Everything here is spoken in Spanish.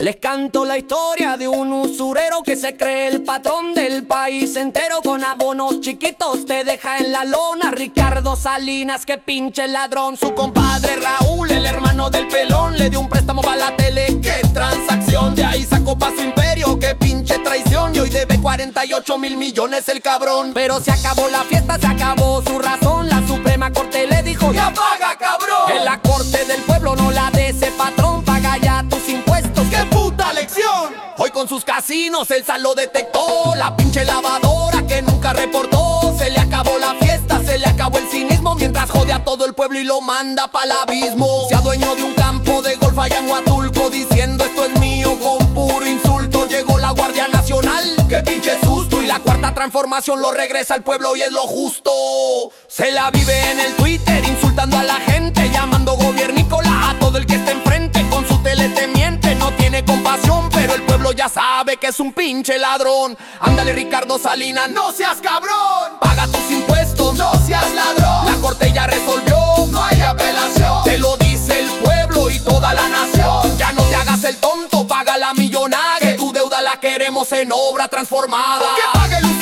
Les canto la historia de un usurero que se cree el patrón del país entero. Con abonos chiquitos te deja en la lona. Ricardo Salinas, que pinche ladrón. Su compadre Raúl, el hermano del pelón, le dio un préstamo para la tele, qué transacción. De ahí sacó pa' su imperio, qué pinche traición. Y hoy debe 48,000 millones el cabrón. Pero se acabó la fiesta, se acabó su razón. La Suprema Corte le dijo: ¡ya paga, cabrón! En la corte del pueblo, no la de ese patrón. Paga ya tus impuestos, ¡qué puta lección! Hoy con sus casinos el SAT lo detectó. La pinche lavadora que nunca reportó. Se le acabó la fiesta, se le acabó el cinismo, mientras jode a todo el pueblo y lo manda pa'l abismo. Se adueñó de un campo de golf allá en Huatulco, diciendo esto es mío con puro insulto. Llegó la Guardia Nacional, qué pinche susto, y la cuarta transformación lo regresa al pueblo y es lo justo. Se la vive en el Twitter insultando a la gente, llamando gobiernícola a todo el que esté enfrente. Con su tele te miente, no tiene compasión, pero el pueblo ya sabe que es un pinche ladrón. Ándale, Ricardo Salinas, no seas cabrón. Paga tus impuestos, no seas ladrón. La corte ya resolvió, no hay apelación. Te lo dice el pueblo y toda la nación. Ya no te hagas el tonto, paga la millonada, que tu deuda la queremos en obra transformada. Que pague el